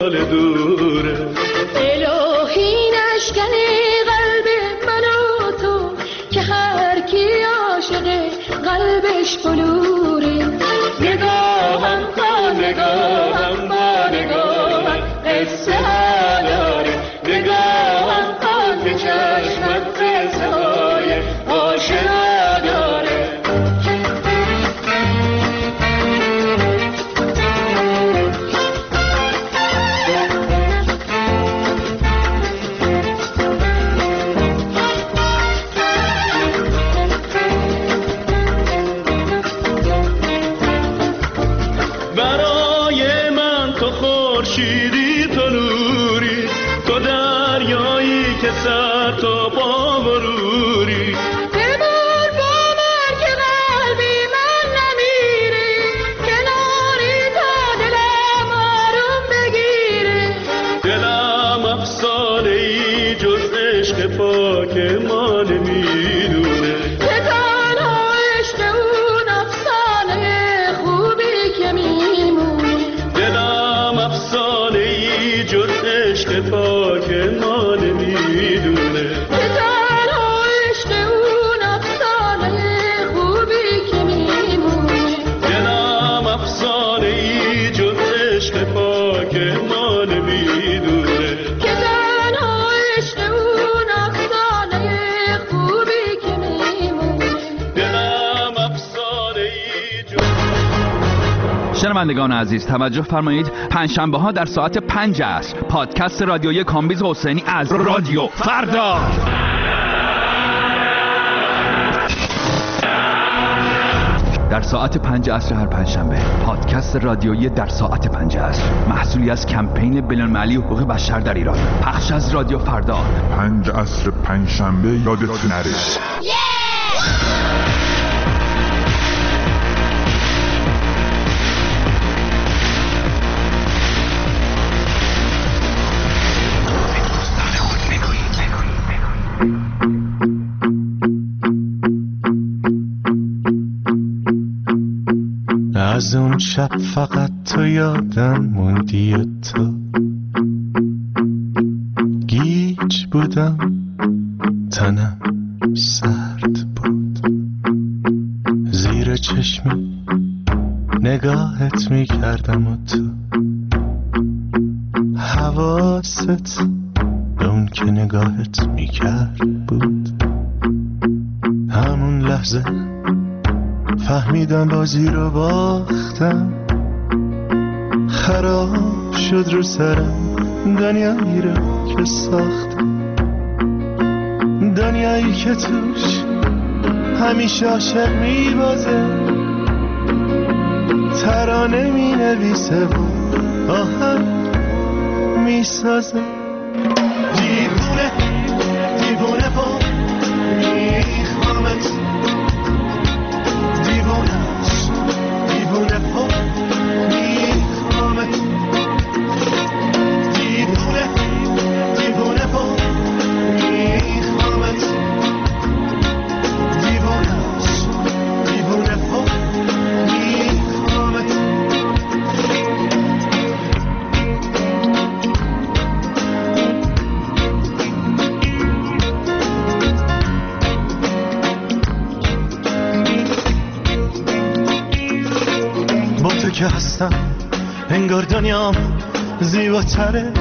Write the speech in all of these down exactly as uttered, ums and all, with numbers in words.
دوره الهی نشکن قلب من و تو که هر کی عاشق قلبش بلوره. نگاهم کن نگاهم با نگاهم قصه ها داره، نگاهم کن که چشمت قصه های آشنا داره. سر تا پا غروری بمون با من که قلبی من نمیره، کناری تا دلم آروم بگیره. دلم افسانه ای جز عشق پاک ما نمیدونه، که تنها عشق اون افسانه خوبی که میمونه. دلم افسانه ای جز عشق پاک ما نمیدونه، که تنها عشق اون افسانه خوبی که میمونه. دلم افسانه ای جز عشق پاک ما نمیدونه، که تنها عشق اون افسانه خوبی که میمونه. دلم افسانه ای جز. شنوندگان عزیز توجه فرمایید، پنجشنبه ها در ساعت پنج عصر پادکست رادیویی کامبیز حسینی از رادیو فردا در ساعت پنج عصر هر پنجشنبه پادکست رادیویی در ساعت پنج عصر محصولی از کمپین بین‌المللی حقوق بشر در ایران، پخش از رادیو فردا. پنج عصر پنجشنبه یادت نره. از اون شب فقط تو یادم موندی و تو گیج بودم، تنم سرد بود، زیر چشمی نگاهت میکردم و تو حواست به اون که نگاهت میکرد بود. همون لحظه فهمیدم بازی رو باختم، خراب شد رو سرم دنیایی رو که ساختم، دنیایی که توش همیشه عاشق میبازه، ترانه مینویسه و آهنگ میسازه. دیوونه دیوونه با میخوامت، دیوونه پا میخوامت، دیوونه دیوونه پا میخوامت، دیوونه دیوونه پا میخوامت. که هستم انگار دنیام زیباتره،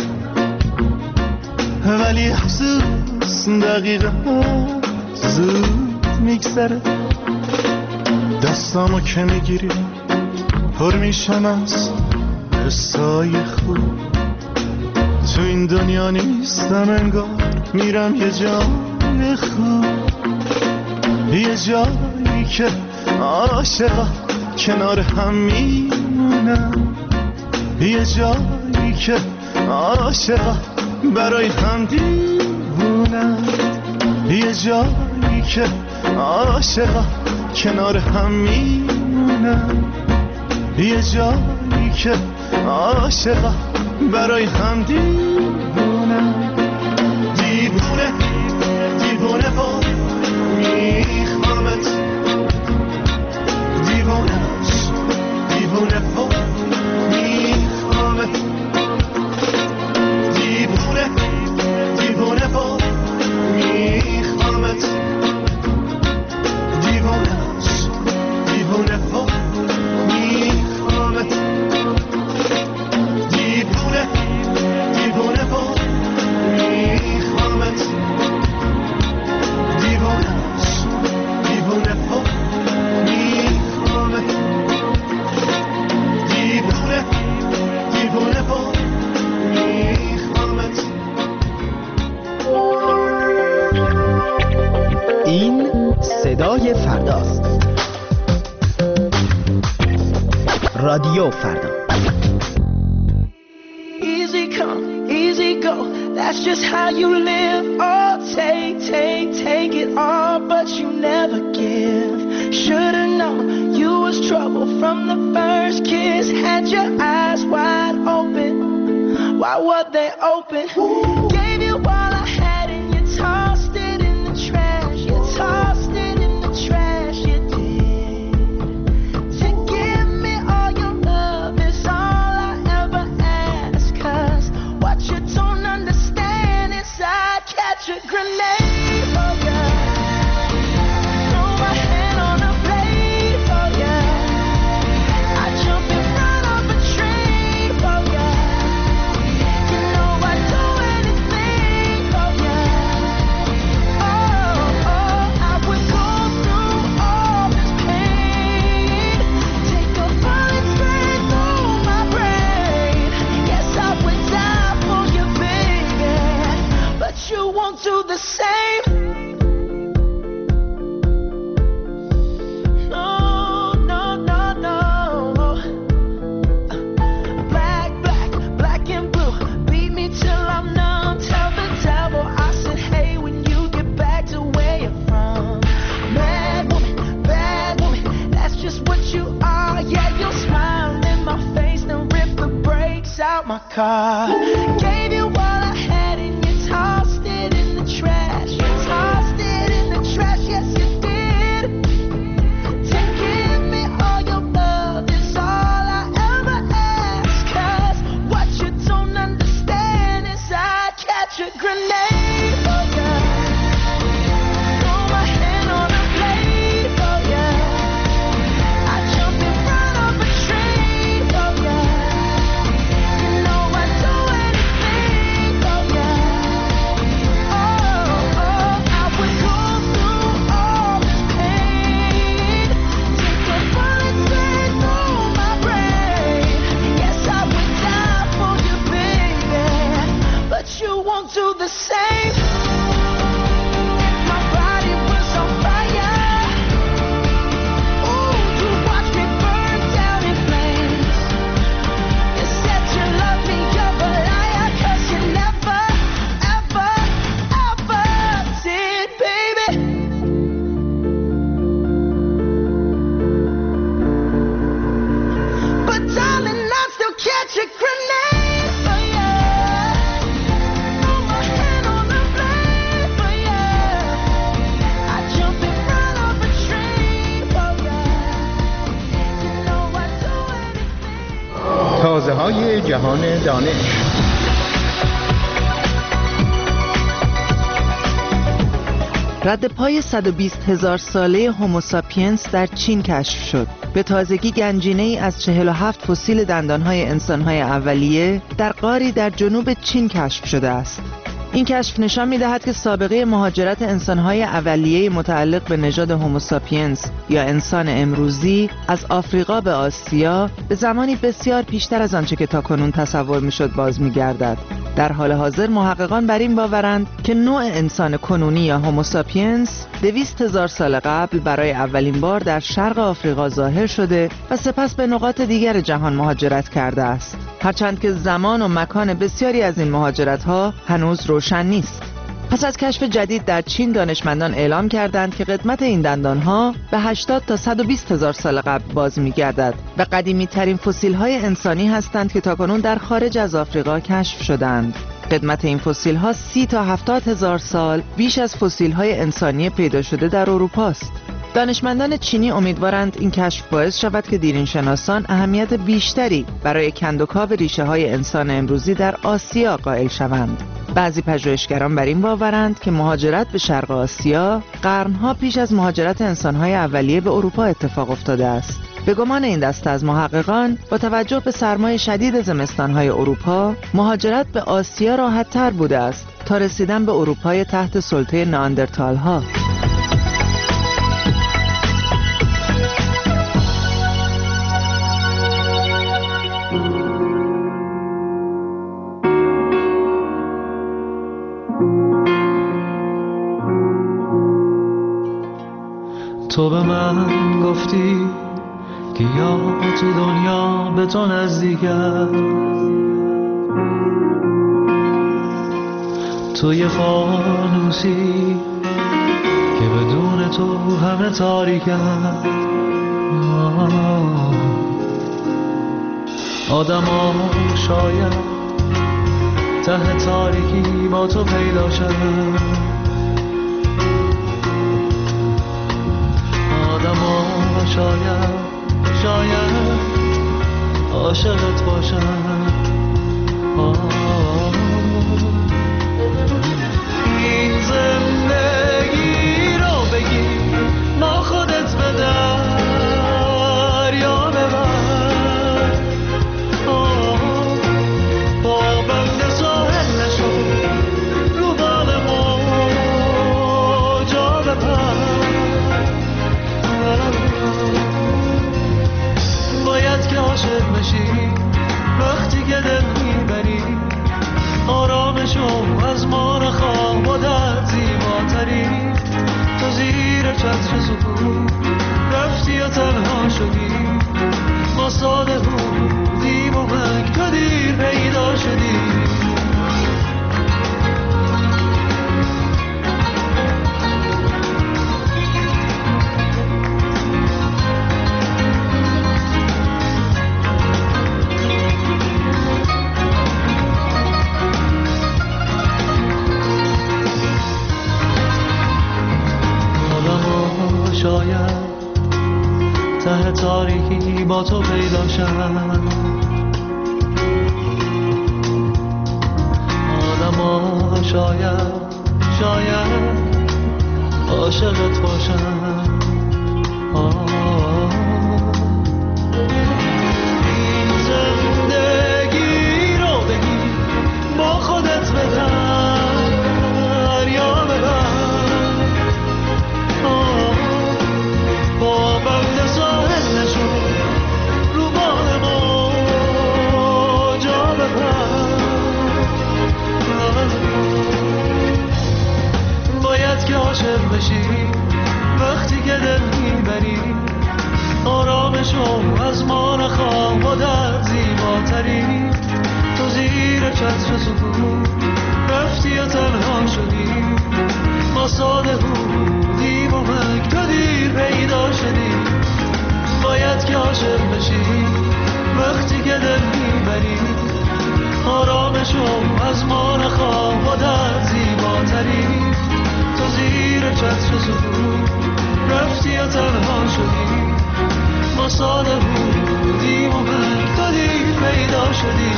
ولی افسوس دقیقا زود میگذره. دستامو که میگیری پر میشم از حسای خوب، تو این دنیا نیستم انگار میرم یه جای خوب، یه جایی که عاشقا کنار هم میمونم، یه جایی که عاشقا برای هم دیوونم، یه جایی که عاشقا کنار هم میمونم، یه جایی که عاشقا برای هم دیوونم. دیوونه دیوونه با میخوامت، دیوونه دیوونه پا میخوامت، صدای فرداست. رادیو فردا. Easy come, easy go, that's just how you live. Oh, take, take, take it all, but you never give. Should've known you was trouble from the first kiss. Had your eyes wide open, why were they open? Gave you all I had and you tossed it in the trash. You tossed it in the trash, you did. To give me all your love is all I ever ask. Cause what you don't understand is I'd catch a grenade for ya. Throw my hand on a blade for ya. I'd jump in front of a train for ya. You know I'd do anything for ya. Oh, oh, I would go through all this pain. Take a bullet straight through my brain. Yes, I would die for you, baby, but you won't do the same. No, no, no, no. Black, black, black and blue. Beat me till I'm numb. Tell the devil I said, hey, when you get back to where you're from. Mad woman, bad woman, that's just what you are. Yeah, you'll smile in my face, then rip the brakes out my car. Gave you all I had and you tossed it in the trash. You tossed it in the trash, yes you did. To give me all your love is all I ever ask. Cause what you don't understand is I'd catch a grenade for ya. Throw my hand on a blade for ya. I'd jump in front of a train for ya. You know I'd do anything for ya. Oh, oh, I would go through all this pain. Take a bullet straight through my brain. Yes, I would die for you, baby, but you won't do the same. If my body was on fire, ooh, you watch me burn down in flames. You said you love me, you're a liar, cause you never, ever, ever did, baby. But darling, I'd still catch a grenade for ya. Throw my hand on the blade for ya. I'd jump in front of a train for ya. You know I'd do anything. تازه های جهان دانش. رد پای صد و بیست هزار ساله هوموساپینس در چین کشف شد. به تازگی گنجینه ای از چهل و هفت فسیل دندانهای انسانهای اولیه در غاری در جنوب چین کشف شده است. این کشف نشان می‌دهد که سابقه مهاجرت انسان‌های اولیه متعلق به نژاد هوموساپینس یا انسان امروزی از آفریقا به آسیا به زمانی بسیار پیشتر از آنچه که تاکنون تصور می‌شد باز می‌گردد. در حال حاضر محققان بر این باورند که نوع انسان کنونی یا هوموساپینس دویست هزار سال قبل برای اولین بار در شرق آفریقا ظاهر شده و سپس به نقاط دیگر جهان مهاجرت کرده است. هرچند که زمان و مکان بسیاری از این مهاجرت‌ها هنوز روشن نیست. پس از کشف جدید در چین دانشمندان اعلام کردند که قدمت این دندانها به هشتاد تا صد و بیست هزار سال قبل باز می‌گردد و قدیمی ترین فسیل‌های انسانی هستند که تاکنون در خارج از آفریقا کشف شدند. قدمت این فسیل‌ها سی تا هفتاد هزار سال بیش از فسیل‌های انسانی پیدا شده در اروپا است. دانشمندان چینی امیدوارند این کشف باعث شود که دیرینشناسان اهمیت بیشتری برای کندوکاو ریشه‌های انسان امروزی در آسیا قائل شوند. بعضی پژوهشگران بر این باورند که مهاجرت به شرق آسیا قرنها پیش از مهاجرت انسان‌های اولیه به اروپا اتفاق افتاده است. به گمان این دسته از محققان با توجه به سرمای شدید زمستان‌های اروپا، مهاجرت به آسیا راحت‌تر بوده است تا رسیدن به اروپای تحت سلطه نئاندرتال‌ها. تو به من گفتی که یا تو دنیا به تو نزدیکم، تو یه فانوسی که بدون تو همه تاریکم. آدم ها شاید ته تاریکی با تو پیدا شد، آدم ها شاید شاید عاشقت باشن. این زندگی رو بگی ما خودت به دریا ببر، با بند ساحل نشو رو بال موجا بپر. باید که عاشق بشی وقتی که دل میبری، آرامشو از ما نخواه و در زیباتری. تو زیر چتر سکوت رفتی و تنها شدی، ما ساده بودیم و منگ تو دیر پیدا شدی. شاید ته تاریکی با تو پیدا شد، آدم ها شاید شاید عاشقت باشن. این زندگی رو بگی با خودت به دریا ببر، با بند ساحل نشو رو بال موجا بپر. باید که عاشق بشی وقتی که دل میبری، آرامشو از ما نخواه و در زیباتری. تو زیر چتر سکوت رفتی و تنها شدی، ما ساده بودیم و منگ تو دیر پیدا شدی. باید که عاشق بشی وقتی که دل میبری، آرامشو از ما نخواه و در زیباتری. تو زیر چتر سکوت رفتی و تنها شدی، ما ساده بودیم و منگ تو دیر پیدا شدی.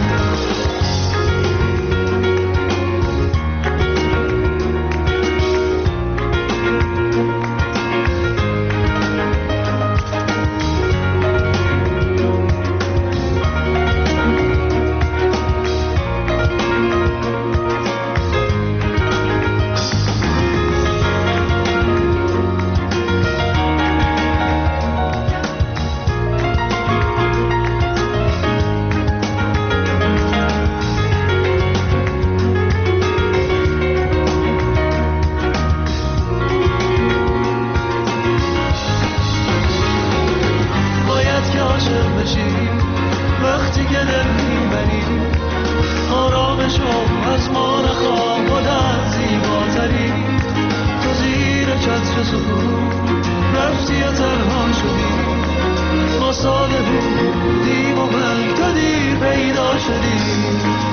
وقتی که دل میبری، آرامشو از ما نخواه و در زیباتری. تو زیر چتر سکوت رفتی و تنها شدی، ما ساده بودیم و منگ تو دیر پیدا شدی.